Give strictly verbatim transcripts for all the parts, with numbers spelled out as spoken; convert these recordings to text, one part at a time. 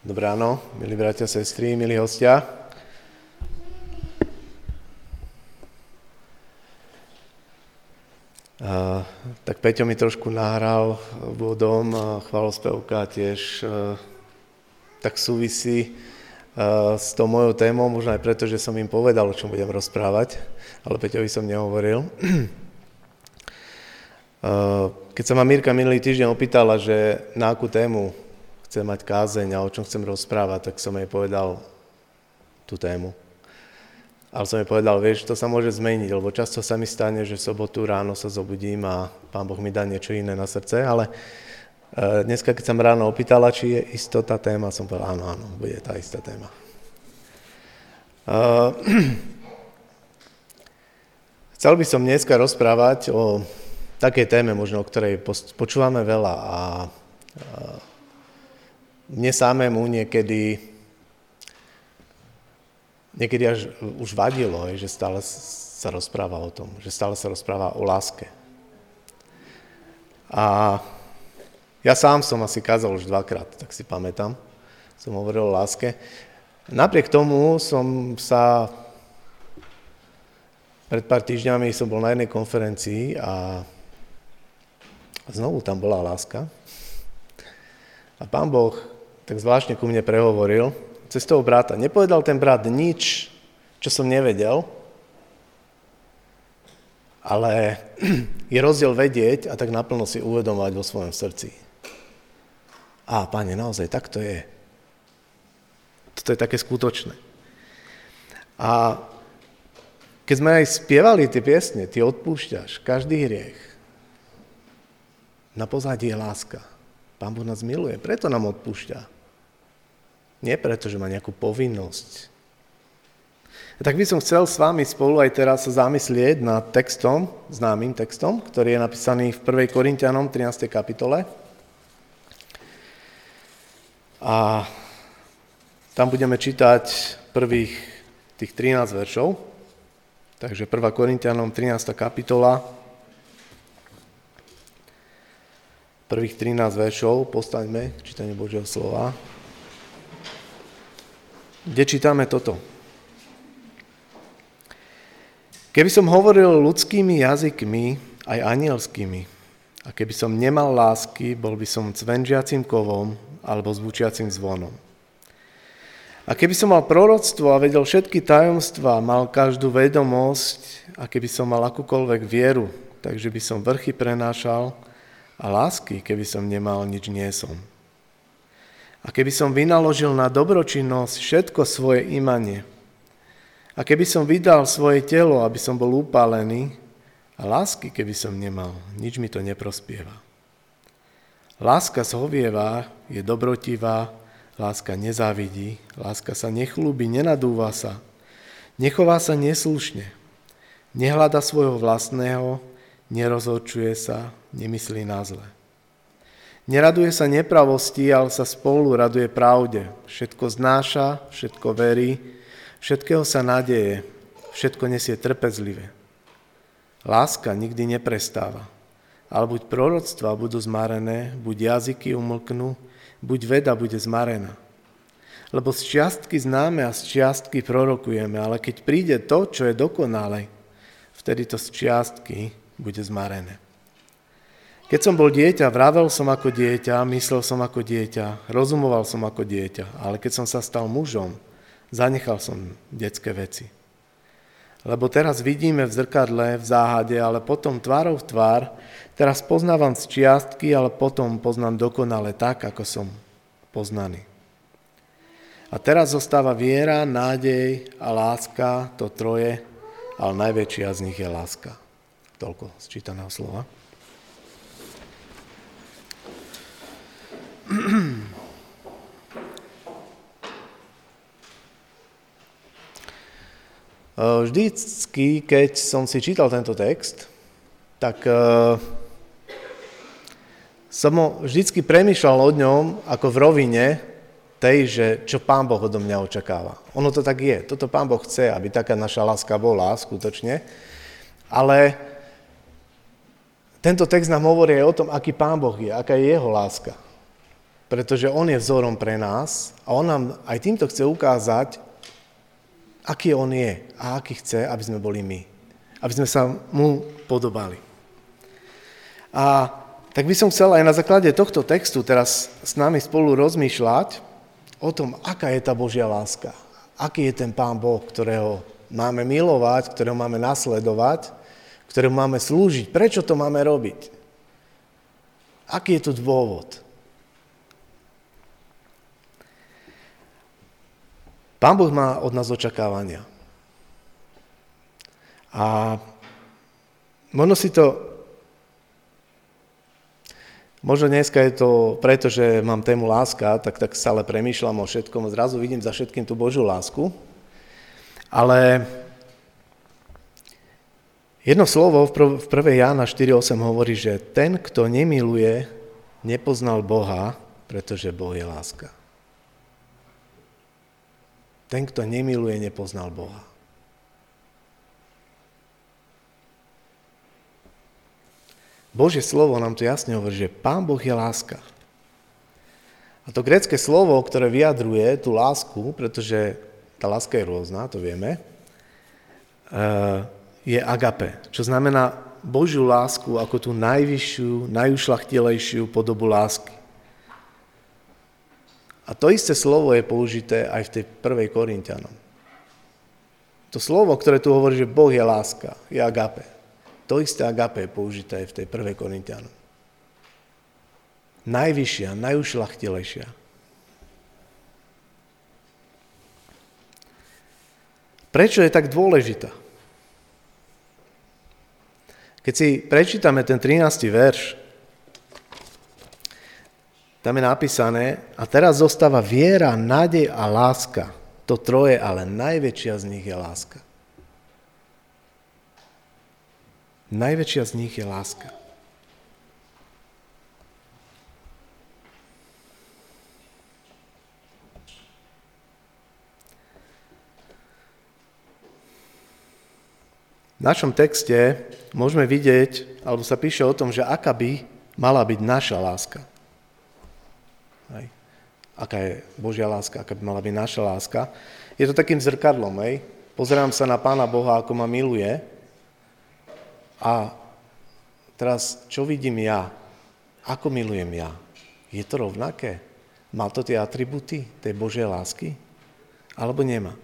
Dobré ráno, milí bratia, sestry, milí hostia. Uh, tak Peťo mi trošku nahral vodom, uh, chválospevka tiež uh, tak súvisí uh, s tou mojou témou, možno aj preto, že som im povedal, o čom budem rozprávať, ale Peťovi som nehovoril. uh, keď sa ma Mirka minulý týždeň opýtala, že na akú tému chcem mať kázeň a o čom chcem rozprávať, tak som jej povedal tú tému. Ale som jej povedal, vieš, to sa môže zmeniť, lebo často sa mi stane, že v sobotu ráno sa zobudím a Pán Boh mi dá niečo iné na srdce, ale uh, dneska, keď som ráno opýtala, či je istota téma, som povedal, áno, áno, bude tá istá téma. Uh, chcel by som dneska rozprávať o takej téme, možno o ktorej počúvame veľa a uh, mne samému niekedy, niekedy až už vadilo, že stále sa rozpráva o tom, že stále sa rozpráva o láske. A ja sám som asi kázal už dvakrát, tak si pamätám, som hovoril o láske. Napriek tomu som sa, pred pár týždňami som bol na jednej konferencii a znovu tam bola láska. A Pán Boh tak zvláštne ku mne prehovoril cez toho brata. Nepovedal ten brat nič, čo som nevedel, ale je rozdiel vedieť a tak naplno si uvedomovať vo svojom srdci. Á, Pane, naozaj, tak to je. Toto je také skutočné. A keď sme aj spievali tie piesne, ty odpúšťaš každý hriech, na pozadí je láska. Pán Boh nás miluje, preto nám odpúšťa. Nie preto, že má nejakú povinnosť. A tak by som chcel s vami spolu aj teraz sa zamyslieť nad textom, známym textom, ktorý je napísaný v prvej Korinťanom trinástej kapitole. A tam budeme čítať prvých tých trinásť veršov. Takže prvá Korinťanom trinásta kapitola, prvých trinásť veršov, postaňme k čítaniu Božieho slova, kde čítame toto. Keby som hovoril ľudskými jazykmi, aj anielskými, a keby som nemal lásky, bol by som cvenžiacim kovom alebo zvučiacim zvonom. A keby som mal proroctvo a vedel všetky tajomstvá, mal každú vedomosť, a keby som mal akúkoľvek vieru, takže by som vrchy prenášal, a lásky, keby som nemal, nič nie som. A keby som vynaložil na dobročinnosť všetko svoje imanie, a keby som vydal svoje telo, aby som bol upálený, a lásky, keby som nemal, nič mi to neprospieva. Láska zhovievá, je dobrotivá, láska nezávidí, láska sa nechlúbi, nenadúva sa, nechová sa neslušne, nehľada svojho vlastného, nerozhorčuje sa, nemyslí na zle. Neraduje sa nepravosti, ale sa spolu raduje pravde. Všetko znáša, všetko verí, všetkého sa nadeje, všetko nesie trpezlivé. Láska nikdy neprestáva, ale buď proroctva budú zmarené, buď jazyky umlknú, buď veda bude zmarená. Lebo z čiastky známe a z čiastky prorokujeme, ale keď príde to, čo je dokonalé, vtedy to z čiastky bude zmarené. Keď som bol dieťa, vravel som ako dieťa, myslel som ako dieťa, rozumoval som ako dieťa, ale keď som sa stal mužom, zanechal som detské veci. Lebo teraz vidíme v zrkadle, v záhade, ale potom tvárou v tvár, teraz poznávam z čiastky, ale potom poznám dokonale tak, ako som poznaný. A teraz zostáva viera, nádej a láska, to troje, ale najväčšia z nich je láska. Toľko z čítaného slova. Vždycky, keď som si čítal tento text, tak uh, som vždycky premýšľal o ňom ako v rovine tej, že čo Pán Boh odo mňa očakáva. Ono to tak je. Toto Pán Boh chce, aby taká naša láska bola skutočne. Ale tento text nám hovorí aj o tom, aký Pán Boh je, aká je jeho láska. pretože on je vzorom pre nás a on nám aj týmto chce ukázať, aký on je a aký chce, aby sme boli my. Aby sme sa mu podobali. A tak by som chcel aj na základe tohto textu teraz s nami spolu rozmýšľať o tom, aká je tá Božia láska. Aký je ten Pán Boh, ktorého máme milovať, ktorého máme nasledovať, ktorému máme slúžiť. Prečo to máme robiť? Aký je tu dôvod? Pán Boh má od nás očakávania. A možno si to, možno dneska je to preto, že mám tému láska, tak, tak stále premýšľam o všetkom, zrazu vidím za všetkým tú Božiu lásku, ale jedno slovo v prvej Jána štyri osem hovorí, že ten, kto nemiluje, nepoznal Boha, pretože Boh je láska. Ten, kto nemiluje, nepoznal Boha. Božie slovo nám tu jasne hovorí, že Pán Boh je láska. A to grécke slovo, ktoré vyjadruje tú lásku, pretože tá láska je rôzna, to vieme, je agape, čo znamená Božiu lásku ako tú najvyššiu, najušľachtilejšiu podobu lásky. A to isté slovo je použité aj v tej prvej Korinťanom. To slovo, ktoré tu hovorí, že Boh je láska, je agape. To isté agape je použité aj v tej prvej Korinťanom. Najvyššia, najušľachtilejšia. Prečo je tak dôležitá? Keď si prečítame ten trinásty verš, tam je napísané, a teraz zostáva viera, nádej a láska. To troje, ale najväčšia z nich je láska. Najväčšia z nich je láska. V našom texte môžeme vidieť, alebo sa píše o tom, že aká by mala byť naša láska. Hej. Aká je Božia láska, aká by mala byť naša láska. Je to takým zrkadlom, hej. Pozerám sa na Pána Boha, ako ma miluje a teraz, čo vidím ja? Ako milujem ja? Je to rovnaké? Má to tie atributy tej Božej lásky? Alebo nemá?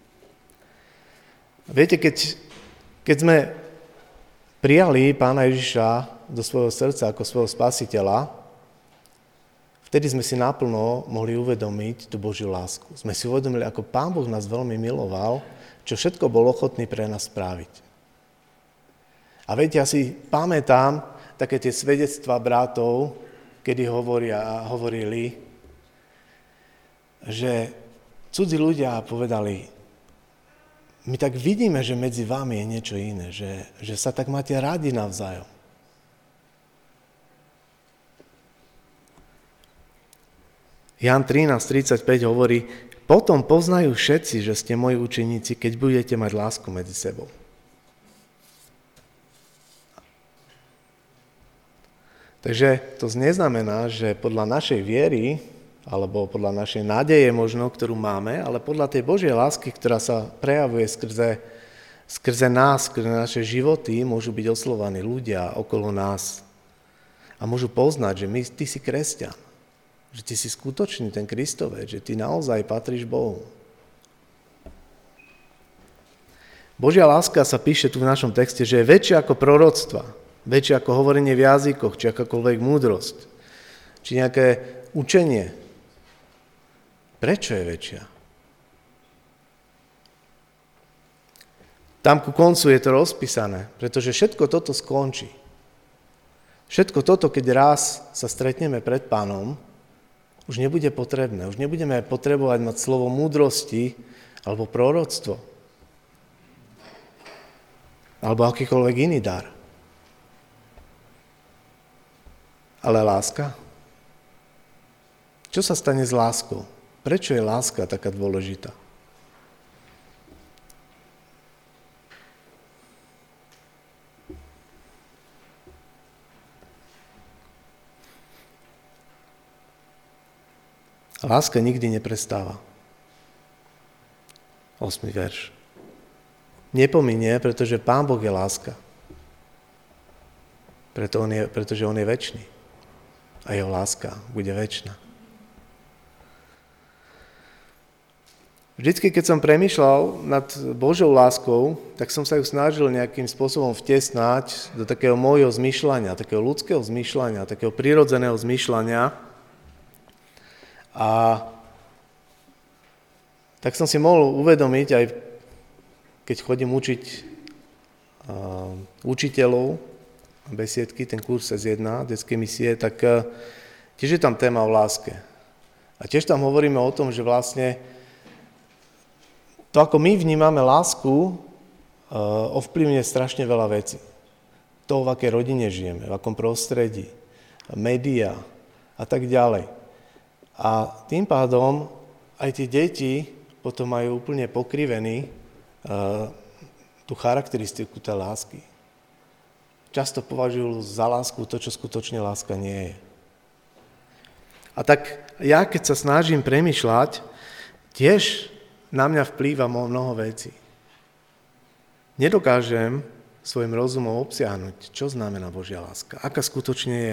Viete, keď, keď sme prijali Pána Ježiša do svojho srdca ako svojho spasiteľa, vtedy sme si naplno mohli uvedomiť tú Božiu lásku. Sme si uvedomili, ako Pán Boh nás veľmi miloval, čo všetko bol ochotný pre nás spraviť. A viete, ja si pamätám také tie svedectvá bratov, kedy hovoria, hovorili, že cudzí ľudia povedali, my tak vidíme, že medzi vami je niečo iné, že, že sa tak máte rádi navzájom. Ján trinásť tridsaťpäť hovorí, potom poznajú všetci, že ste moji učeníci, keď budete mať lásku medzi sebou. Takže to neznamená, že podľa našej viery, alebo podľa našej nádeje možno, ktorú máme, ale podľa tej Božej lásky, ktorá sa prejavuje skrze, skrze nás, skrze naše životy, môžu byť oslovení ľudia okolo nás. A môžu poznať, že my, ty si kresťan. Že ty si skutočný ten Kristovec, že ty naozaj patríš Bohu. Božia láska sa píše tu v našom texte, že je väčšia ako proroctva, väčšia ako hovorenie v jazykoch, či akákoľvek múdrosť, či nejaké učenie. Prečo je väčšia? Tam ku koncu je to rozpísané, pretože všetko toto skončí. Všetko toto, keď raz sa stretneme pred Pánom, už nebude potrebné. Už nebudeme potrebovať mať slovo múdrosti alebo proroctvo. Alebo akýkoľvek iný dar. Ale láska? Čo sa stane s láskou? Prečo je láska taká dôležitá? Láska nikdy neprestáva. Osmý verš. Nepominie, pretože Pán Boh je láska. Preto on je, pretože on je večný. A jeho láska bude večná. Vždycky, keď som premýšľal nad Božou láskou, tak som sa ju snažil nejakým spôsobom vtesnať do takého môjho zmýšľania, takého ľudského zmýšľania, takého prirodzeného zmýšľania. A tak som si mohol uvedomiť, aj keď chodím učiť uh, učiteľov besiedky, ten kurz es jedna, detské misie, tak uh, tiež je tam téma o láske. A tiež tam hovoríme o tom, že vlastne to, ako my vnímame lásku, ovplyvňuje strašne veľa vecí. To, v akej rodine žijeme, v akom prostredí, médiá a tak ďalej. A tým pádom aj tie deti potom majú úplne pokrivený tú charakteristiku tej lásky. Často považujú za lásku to, čo skutočne láska nie je. A tak ja, keď sa snažím premýšľať, tiež na mňa vplýva mnoho vecí. Nedokážem svojim rozumom obsiahnuť, čo znamená Božia láska, aká skutočne je.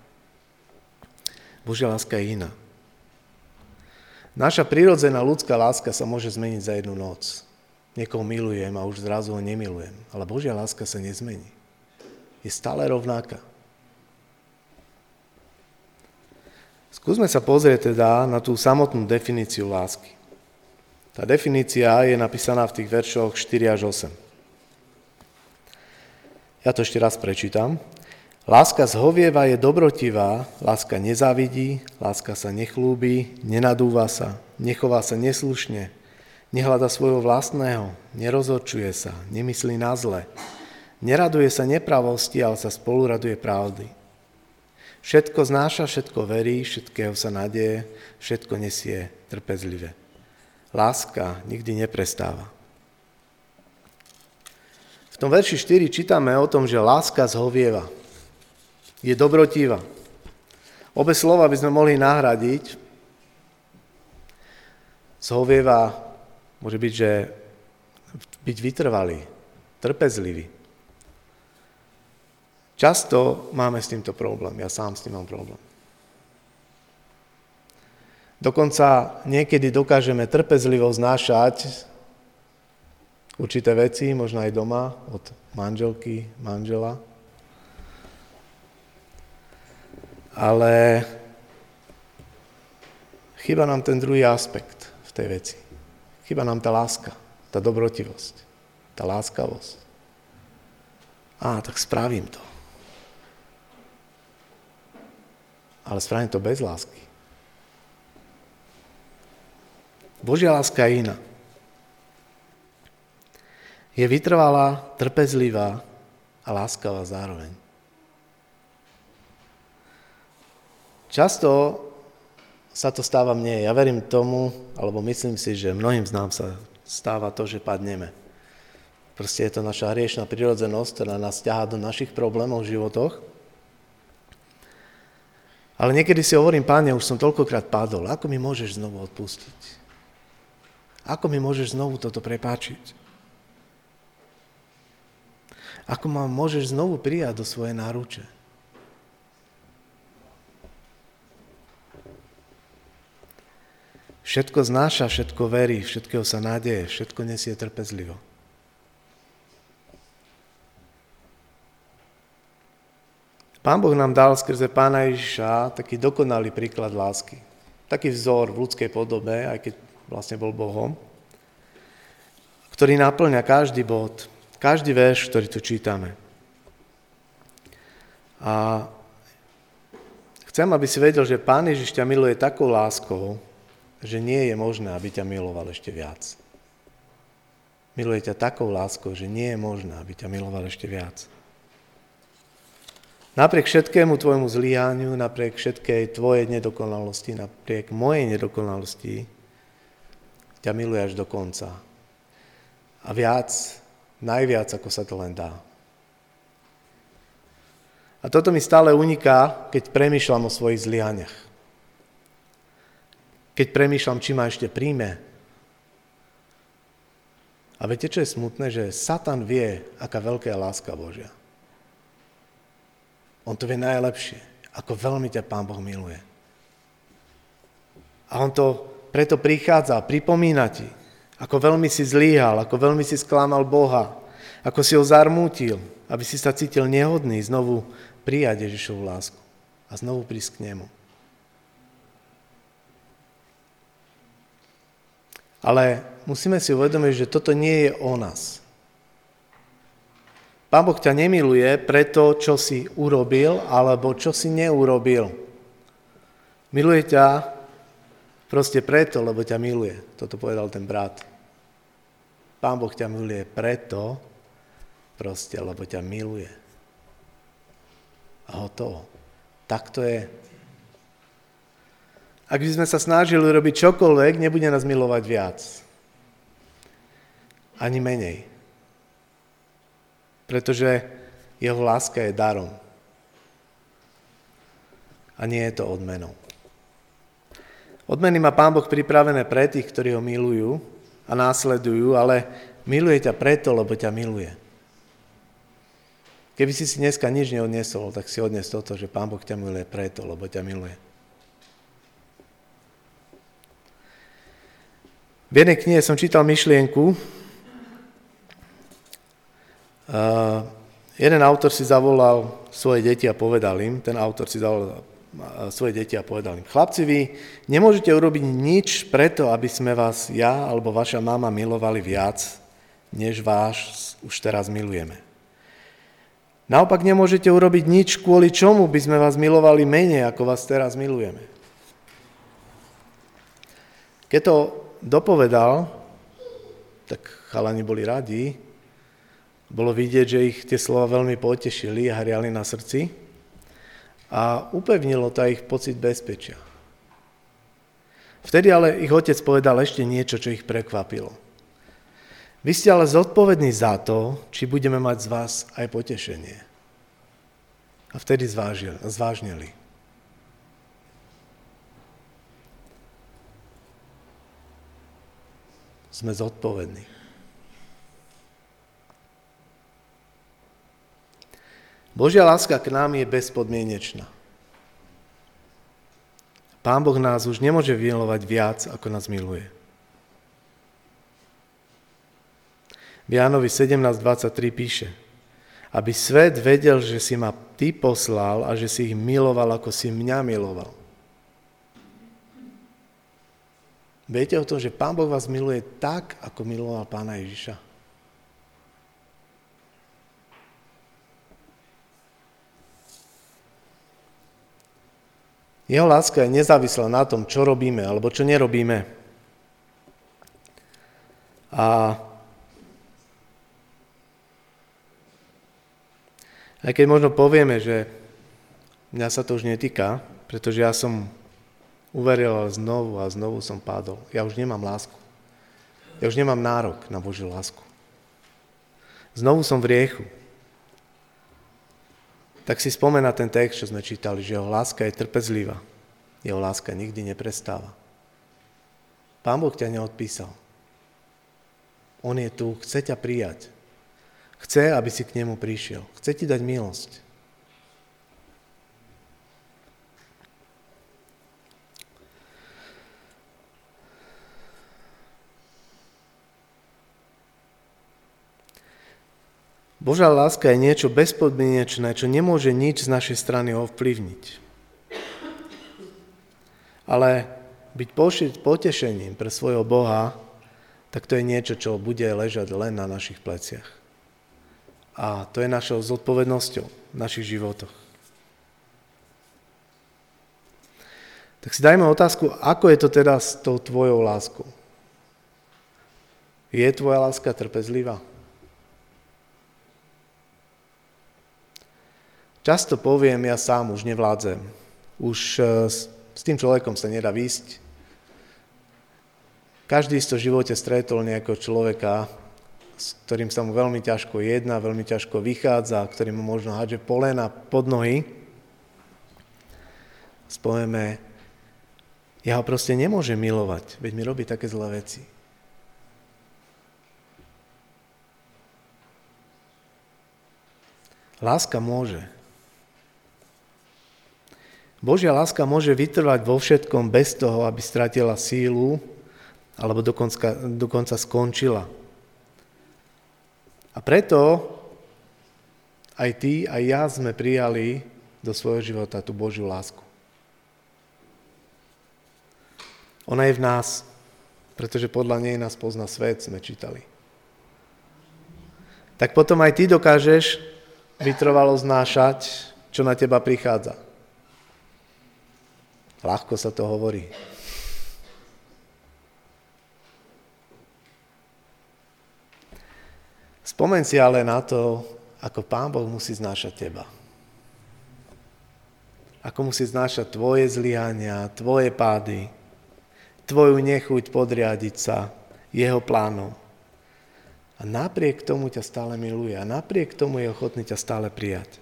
Božia láska je iná. Naša prirodzená ľudská láska sa môže zmeniť za jednu noc. Niekoho milujem a už zrazu ho nemilujem, ale Božia láska sa nezmení. Je stále rovnaká. Skúsme sa pozrieť teda na tú samotnú definíciu lásky. Tá definícia je napísaná v tých veršoch štyri až osem. Ja to ešte raz prečítam. Láska zhovieva, je dobrotivá, láska nezávidí, láska sa nechlúbi, nenadúva sa, nechová sa neslušne, nehľada svojho vlastného, nerozhorčuje sa, nemyslí na zle, neraduje sa nepravosti, ale sa spoluraduje pravdy. Všetko znáša, všetko verí, všetkého sa nadeje, všetko nesie trpezlivé. Láska nikdy neprestáva. V tom verši štyri čítame o tom, že láska zhovieva. Je dobrotivá. Obe slova by sme mohli nahradiť. Zhovieva môže byť, že byť vytrvalý, trpezlivý. Často máme s týmto problém. Ja sám s tým mám problém. Dokonca niekedy dokážeme trpezlivo znášať určité veci, možno aj doma, od manželky, manžela. Ale chýba nám ten druhý aspekt v tej veci. Chýba nám tá láska, tá dobrotivosť, tá láskavosť. Á, tak spravím to. Ale spravím to bez lásky. Božia láska je iná. Je vytrvalá, trpezlivá a láskavá zároveň. Často sa to stáva mne. Ja verím tomu, alebo myslím si, že mnohým z nám sa stáva to, že padneme. Proste je to naša hriešna prirodzenosť, ktorá nás ťahá do našich problémov v životoch. Ale niekedy si hovorím, Páne, už som toľkokrát padol, ako mi môžeš znovu odpustiť? Ako mi môžeš znovu toto prepáčiť? Ako ma môžeš znovu prijať do svojej náruče? Všetko znáša, všetko verí, všetkého sa nádeje, všetko nesie trpezlivo. Pán Boh nám dal skrze Pána Ježiša taký dokonalý príklad lásky. Taký vzor v ľudskej podobe, aj keď vlastne bol Bohom, ktorý naplňa každý bod, každý verš, ktorý tu čítame. A chcem, aby si vedel, že Pán Ježiš ťa miluje takou láskou, že nie je možné, aby ťa miloval ešte viac. Miluje ťa takou láskou, že nie je možné, aby ťa miloval ešte viac. Napriek všetkému tvojmu zlyhaniu, napriek všetkej tvojej nedokonalosti, napriek mojej nedokonalosti, ťa miluje až do konca. A viac, najviac, ako sa to len dá. A toto mi stále uniká, keď premýšľam o svojich zlyhaniach. keď premýšľam, či ma ešte príjme. A viete, čo je smutné? Že Satan vie, aká veľká je láska Božia. On to vie najlepšie, ako veľmi ťa Pán Boh miluje. A on to preto prichádza a pripomína ti, ako veľmi si zlíhal, ako veľmi si sklamal Boha, ako si ho zarmútil, aby si sa cítil nehodný znovu prijať Ježišovu lásku a znovu prísť k nemu. Ale musíme si uvedomiť, že toto nie je o nás. Pán Boh ťa nemiluje preto, čo si urobil, alebo čo si neurobil. Miluje ťa proste preto, lebo ťa miluje. Toto povedal ten brat. Pán Boh ťa miluje preto, proste, lebo ťa miluje. A hotovo. Tak to je. Ak by sme sa snažili robiť čokoľvek, nebude nás milovať viac. Ani menej. Pretože jeho láska je darom. A nie je to odmenou. Odmeny má Pán Boh pripravené pre tých, ktorí ho milujú a následujú, ale miluje ťa preto, lebo ťa miluje. Keby si si dneska nič neodnesol, tak si odnes toto, že Pán Boh ťa miluje preto, lebo ťa miluje. V jednej knihe som čítal myšlienku. Uh, jeden autor si zavolal svoje deti a povedal im, ten autor si zavolal svoje deti a povedal im: chlapci, vy nemôžete urobiť nič preto, aby sme vás ja alebo vaša mama milovali viac, než vás už teraz milujeme. Naopak nemôžete urobiť nič, kvôli čomu by sme vás milovali menej, ako vás teraz milujeme. Keď to dopovedal, tak chalani boli radi. Bolo vidieť, že ich tie slova veľmi potešili a hriali na srdci. A upevnilo to ich pocit bezpečia. Vtedy ale ich otec povedal ešte niečo, čo ich prekvapilo. Vy ste ale zodpovední za to, či budeme mať z vás aj potešenie. A vtedy zvážili, zvážnili. Sme zodpovední. Božia láska k nám je bezpodmienečná. Pán Boh nás už nemôže milovať viac, ako nás miluje. V Jánovi sedemnásť dvadsaťtri píše: aby svet vedel, že si ma ty poslal a že si ich miloval, ako si mňa miloval. Viete o tom, že Pán Boh vás miluje tak, ako miloval Pána Ježiša? Jeho láska je nezávislá na tom, čo robíme alebo čo nerobíme. A aj keď možno povieme, že mňa sa to už netýka, pretože ja som uveril, ale znovu a znovu som padol. Ja už nemám lásku. Ja už nemám nárok na Božiu lásku. Znovu som v hriechu. Tak si spomen na ten text, čo sme čítali, že jeho láska je trpezlivá. Jeho láska nikdy neprestáva. Pán Boh ťa neodpísal. On je tu, chce ťa prijať. Chce, aby si k nemu prišiel. Chce ti dať milosť. Božia láska je niečo bezpodmienečné, čo nemôže nič z našej strany ovplyvniť. Ale byť potešením pre svojho Boha, tak to je niečo, čo bude ležať len na našich pleciach. A to je našou zodpovednosťou v našich životoch. Tak si dajme otázku, ako je to teda s tou tvojou láskou? Je tvoja láska trpezlivá? Často poviem, ja sám už nevládzem. Už s tým človekom sa nedá výsť. Každý z toho živote stretol nejakého človeka, s ktorým sa mu veľmi ťažko jedná, veľmi ťažko vychádza, ktorý mu možno hádže polena pod nohy. Spovieme, Ja ho proste nemôžem milovať, veď mi robí také zlé veci. Láska môže. Božia láska môže vytrvať vo všetkom bez toho, aby stratila sílu alebo dokonca, dokonca skončila. A preto aj ty, aj ja sme prijali do svojho života tú Božiu lásku. Ona je v nás, pretože podľa nej nás pozná svet, sme čítali. Tak potom aj ty dokážeš vytrvalo znášať, čo na teba prichádza. Ľahko sa to hovorí. Spomeň si ale na to, ako Pán Boh musí znášať teba. Ako musí znášať tvoje zlyhania, tvoje pády, tvoju nechuť podriadiť sa jeho plánom. A napriek tomu ťa stále miluje a napriek tomu je ochotný ťa stále prijať.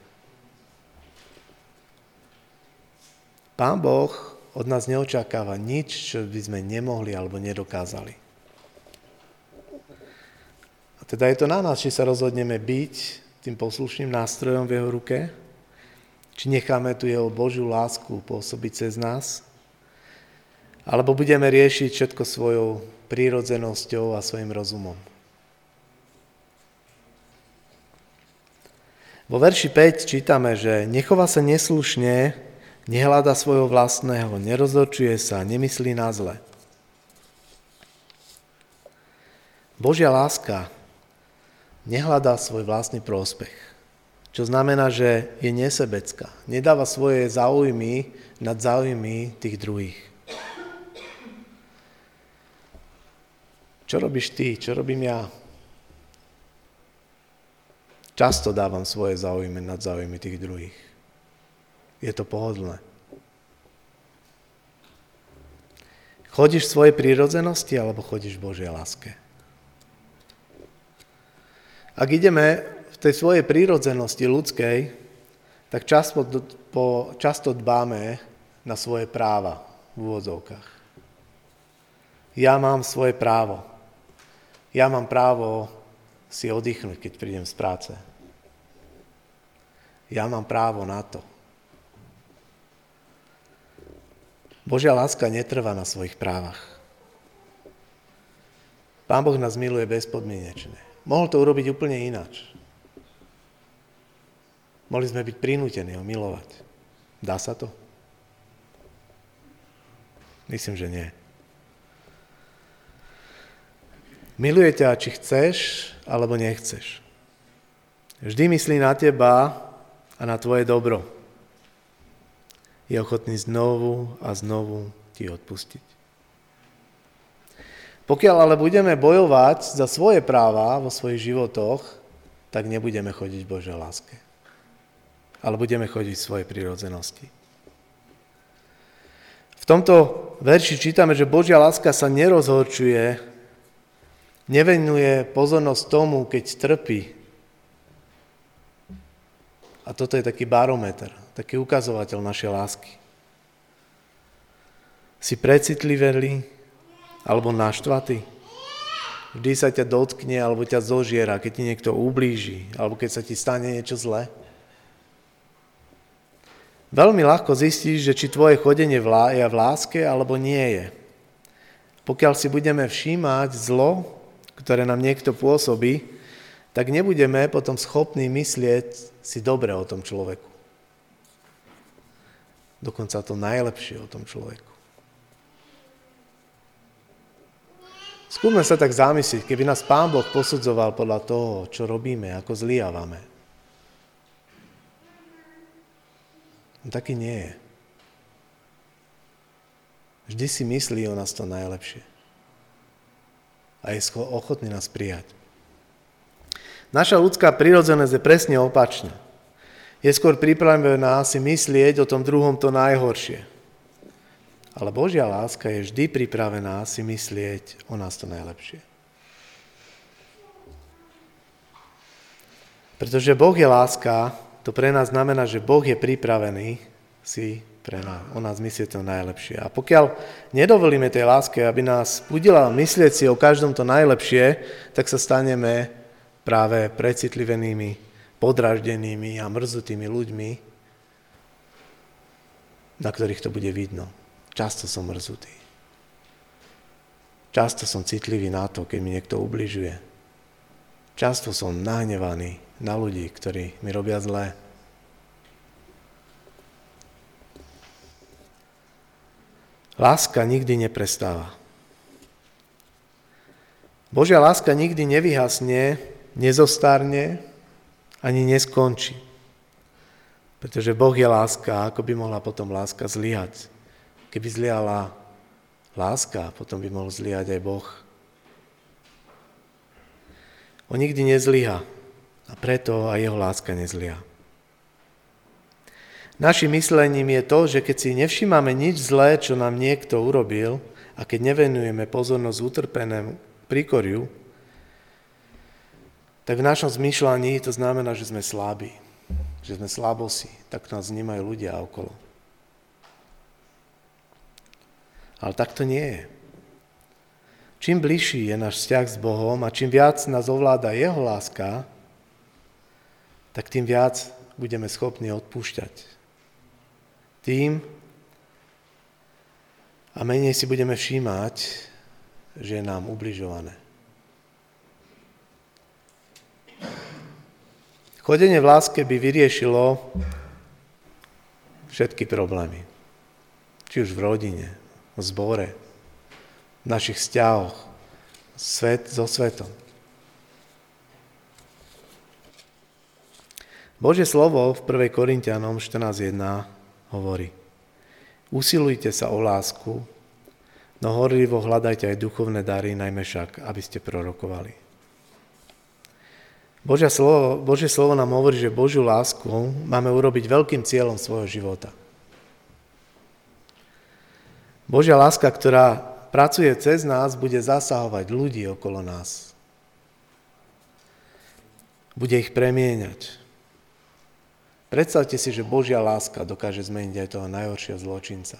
Pán Boh od nás neočakáva nič, čo by sme nemohli alebo nedokázali. A teda je to na nás, či sa rozhodneme byť tým poslušným nástrojom v jeho ruke, či necháme tu jeho Božiu lásku pôsobiť cez nás, alebo budeme riešiť všetko svojou prírodzenosťou a svojim rozumom. Vo verši päť čítame, že nechová sa neslušne, nehľada svojho vlastného, nerozhorčuje sa, nemyslí na zle. Božia láska nehľadá svoj vlastný prospech, čo znamená, že je nesebecká. Nedáva svoje záujmy nad záujmy tých druhých. Čo robíš ty? Čo robím ja? Často dávam svoje záujmy nad záujmy tých druhých. Je to pohodlné. Chodíš v svojej prírodzenosti alebo chodíš v Božej láske? Ak ideme v tej svojej prírodzenosti ľudskej, tak často, po, často dbáme na svoje práva v úvodzovkách. Ja mám svoje právo. Ja mám právo si oddychnúť, keď prídem z práce. Ja mám právo na to. Božia láska netrvá na svojich právach. Pán Boh nás miluje bezpodmienečne. Mohol to urobiť úplne ináč. Mohli sme byť prinútení ho milovať. Dá sa to? Myslím, že nie. Miluje ťa, či chceš, alebo nechceš. Vždy myslí na teba a na tvoje dobro. Je ochotný znovu a znovu ti odpustiť. Pokiaľ ale budeme bojovať za svoje práva vo svojich životoch, tak nebudeme chodiť v Božej láske. Ale budeme chodiť v svojej prirodzenosti. V tomto verši čítame, že Božia láska sa nerozhorčuje, nevenuje pozornosť tomu, keď trpí. A toto je taký barometer, taký ukazovateľ našej lásky. Si precitlivelý alebo naštvatý? Vždy sa ťa dotkne alebo ťa zožiera, keď ti niekto ublíži alebo keď sa ti stane niečo zlé? Veľmi ľahko zistíš, že či tvoje chodenie je v láske alebo nie je. Pokiaľ si budeme všímať zlo, ktoré nám niekto pôsobí, tak nebudeme potom schopní myslieť si dobre o tom človeku. Dokonca to najlepšie o tom človeku. Skúsme sa tak zamyslieť, keby nás Pán Boh posudzoval podľa toho, čo robíme, ako zlyhávame. No taký nie je. Vždy si myslí o nás to najlepšie. A je ochotný nás prijať. Naša ľudská prirodzenosť je presne opačná. Je skôr pripravená si myslieť o tom druhom to najhoršie. Ale Božia láska je vždy pripravená si myslieť o nás to najlepšie. Pretože Boh je láska, to pre nás znamená, že Boh je pripravený si pre nás. O nás myslí to najlepšie. A pokiaľ nedovolíme tej láske, aby nás budila myslieť si o každom to najlepšie, tak sa staneme práve precitlivenými, podraždenými a mrzutými ľuďmi, na ktorých to bude vidno. Často som mrzutý. Často som citlivý na to, keď mi niekto ubližuje. Často som nahnevaný na ľudí, ktorí mi robia zlé. Láska nikdy neprestáva. Božia láska nikdy nevyhasne, nezostárne, ani neskončí. Pretože Boh je láska, ako by mohla potom láska zlyhať. Keby zlyhala láska, potom by mohol zlyhať aj Boh. On nikdy nezlyha a preto aj jeho láska nezlyha. Našim myslením je to, že keď si nevšímame nič zlé, čo nám niekto urobil, a keď nevenujeme pozornosť utrpenému príkoriu, tak v našom zmýšľaní to znamená, že sme slabí, že sme slabosi, tak nás vnímajú ľudia okolo. Ale tak to nie je. Čím bližší je náš vzťah s Bohom a čím viac nás ovláda jeho láska, tak tým viac budeme schopní odpúšťať. Tým a menej si budeme všímať, že je nám ubližované. Chodenie v láske by vyriešilo všetky problémy. Či už v rodine, v zbore, v našich vzťahoch, svet so svetom. Božie slovo v prvej Korinťanom štrnásť jedna hovorí: Usilujte sa o lásku, no horlivo hľadajte aj duchovné dary, najmä však, aby ste prorokovali. Božie slovo, Božie slovo nám hovorí, že Božiu lásku máme urobiť veľkým cieľom svojho života. Božia láska, ktorá pracuje cez nás, bude zasahovať ľudí okolo nás. Bude ich premieňať. Predstavte si, že Božia láska dokáže zmeniť aj toho najhoršieho zločinca.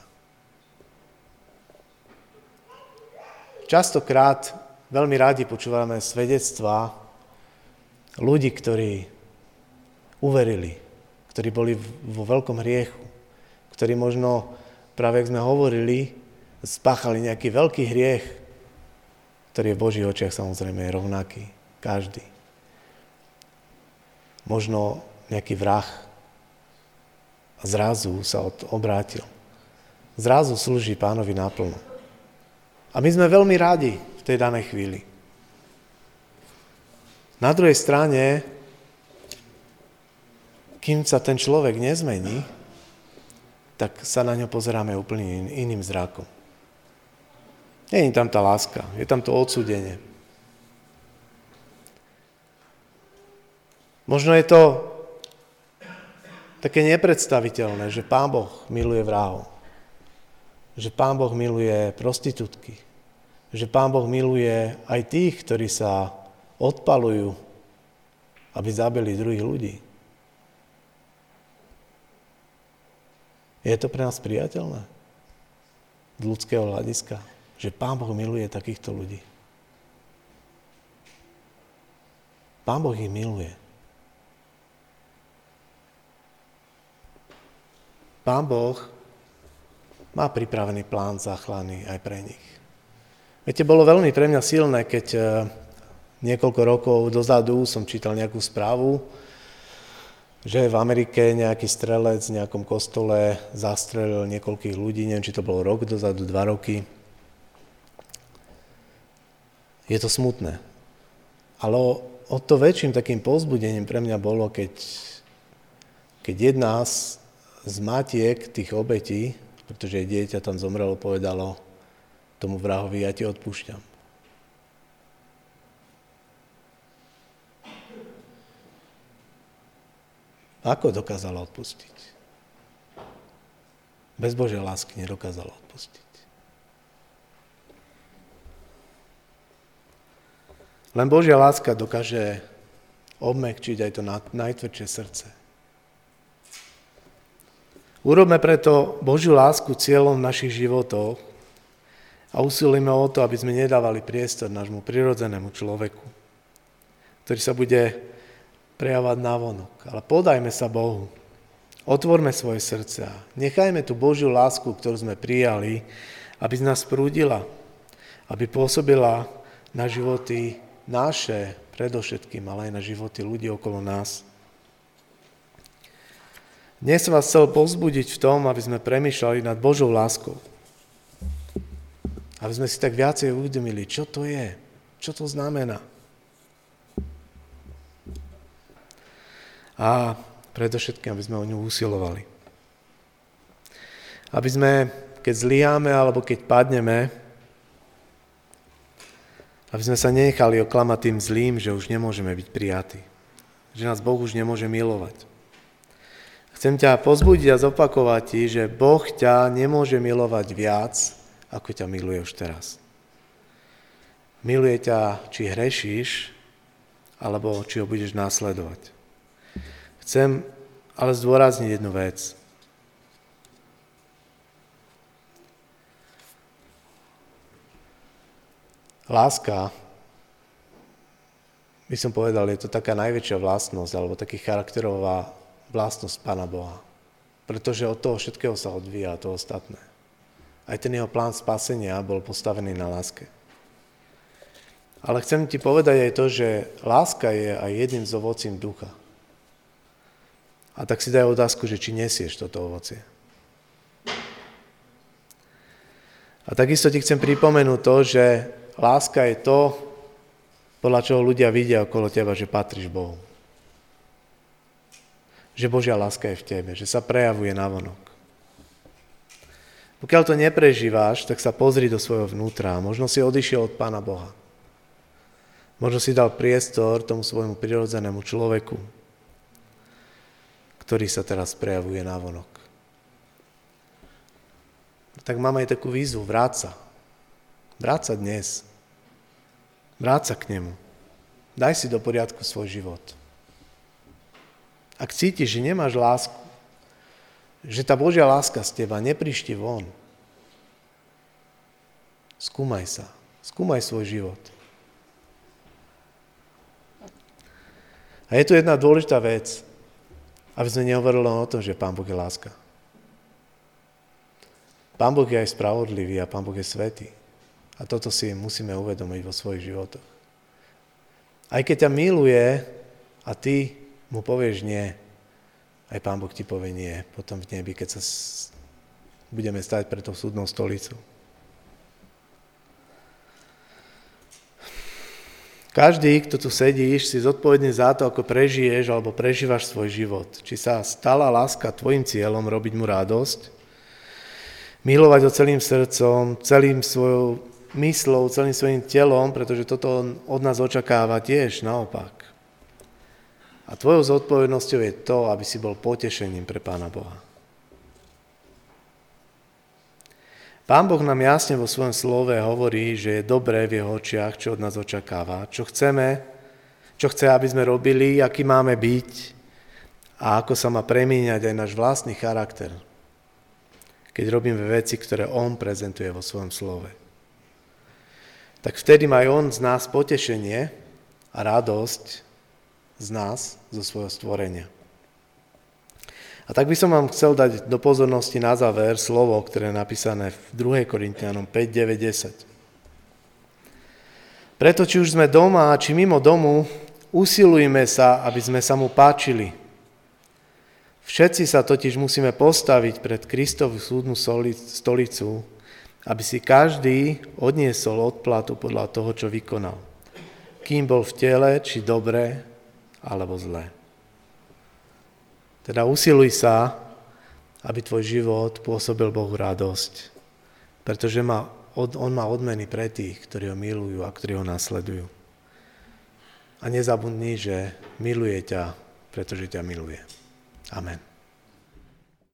Častokrát veľmi radi počúvame svedectvá ľudí, ktorí uverili, ktorí boli vo veľkom hriechu, ktorí možno, práve ako sme hovorili, spáchali nejaký veľký hriech, ktorý je v Božích očiach samozrejme rovnaký, každý. Možno nejaký vrah a zrazu sa obrátil. Zrazu slúži Pánovi naplno. A my sme veľmi radi v tej danej chvíli. Na druhej strane, kým sa ten človek nezmení, tak sa na ňo pozeráme úplne iným zrakom. Nie je tam tá láska, je tam to odsúdenie. Možno je to také nepredstaviteľné, že Pán Boh miluje vrahov, že Pán Boh miluje prostitútky, že Pán Boh miluje aj tých, ktorí sa odpalujú, aby zabili druhých ľudí. Je to pre nás priateľné? Z ľudského hľadiska, že Pán Boh miluje takýchto ľudí. Pán Boh ich miluje. Pán Boh má pripravený plán záchrany aj pre nich. Viete, bolo veľmi pre mňa silné, keď niekoľko rokov dozadu som čítal nejakú správu, že v Amerike nejaký strelec v nejakom kostole zastrelil niekoľkých ľudí, neviem, či to bolo rok dozadu, dva roky. Je to smutné. Ale o, o to väčším takým povzbudením pre mňa bolo, keď, keď jedna z, z matiek tých obetí, pretože dieťa tam zomrelo, povedalo tomu vrahovi: ja ti odpúšťam. Ako dokázala odpustiť? Bez Božej lásky nedokázala odpustiť. Len Božia láska dokáže obmäkčiť aj to najtvrdšie srdce. Urobme preto Božiu lásku cieľom našich životov a usilujme o to, aby sme nedávali priestor nášmu prirodzenému človeku, ktorý sa bude prejavovať navonok. Ale podajme sa Bohu. Otvorme svoje srdcia. Nechajme tú Božiu lásku, ktorú sme prijali, aby z nás prúdila, aby pôsobila na životy naše, predovšetkým, ale aj na životy ľudí okolo nás. Dnes som vás chcel povzbudiť v tom, aby sme premýšľali nad Božou láskou. Aby sme si tak viacej uvedomili, čo to je, čo to znamená. A predovšetkým, aby sme o ňu usilovali. Aby sme, keď zlyháme alebo keď padneme, aby sme sa nenechali oklamať tým zlým, že už nemôžeme byť prijatí. Že nás Boh už nemôže milovať. Chcem ťa pozbudiť a zopakovať ti, že Boh ťa nemôže milovať viac, ako ťa miluje už teraz. Miluje ťa, či hrešíš, alebo či ho budeš následovať. Chcem ale zdôrazniť jednu vec. Láska, by som povedal, je to taká najväčšia vlastnosť, alebo taký charakterová vlastnosť Pána Boha. Pretože od toho všetkého sa odvíja to ostatné. Aj ten jeho plán spasenia bol postavený na láske. Ale chcem ti povedať aj to, že láska je aj jedným z ovocím ducha. A tak si daj otázku, že či nesieš toto ovocie. A takisto ti chcem pripomenúť to, že láska je to, podľa čoho ľudia vidia okolo teba, že patríš Bohu. Že Božia láska je v tebe, že sa prejavuje navonok. Pokiaľ to neprežíváš, tak sa pozri do svojho vnútra. Možno si odišiel od Pána Boha. Možno si dal priestor tomu svojmu prirodzenému človeku, ktorý sa teraz prejavuje navonok. Tak mám aj takú výzvu, vráť sa. Vráť sa dnes. Vráť sa k nemu. Daj si do poriadku svoj život. Ak cítiš, že nemáš lásku, že tá Božia láska z teba neprišti von, skúmaj sa. Skúmaj svoj život. A je tu jedna dôležitá vec, aby sme nehovorili len o tom, že Pán Boh je láska. Pán Boh je aj spravodlivý a Pán Boh je svätý. A toto si musíme uvedomiť vo svojich životoch. Aj keď ťa miluje a ty mu povieš nie, aj Pán Boh ti povie nie, potom v nebi, keď sa s... budeme stať pred tou súdnou stolicou. Každý, kto tu sedíš, si zodpovedný za to, ako prežiješ alebo prežívaš svoj život. Či sa stala láska tvojim cieľom robiť mu radosť, milovať ho celým srdcom, celým svojou myslou, celým svojim telom, pretože toto on od nás očakáva tiež naopak. A tvojou zodpovednosťou je to, aby si bol potešením pre Pána Boha. Pán Boh nám jasne vo svojom slove hovorí, že je dobré v jeho očiach, čo od nás očakáva, čo chceme, čo chce, aby sme robili, aký máme byť a ako sa má premieňať aj náš vlastný charakter, keď robíme veci, ktoré on prezentuje vo svojom slove. Tak vtedy má aj on z nás potešenie a radosť z nás, zo svojho stvorenia. A tak by som vám chcel dať do pozornosti na záver slovo, ktoré je napísané v druhej Korintianom päť, deväť, desať. Preto, či už sme doma, či mimo domu, usilujme sa, aby sme sa mu páčili. Všetci sa totiž musíme postaviť pred Kristovu súdnu stolicu, aby si každý odniesol odplatu podľa toho, čo vykonal. Kým bol v tele, či dobré, alebo zlé. Teda usiluj sa, aby tvoj život pôsobil Bohu radosť, pretože má, on má odmeny pre tých, ktorí ho milujú a ktorí ho nasledujú. A nezabudni, že miluje ťa, pretože ťa miluje. Amen.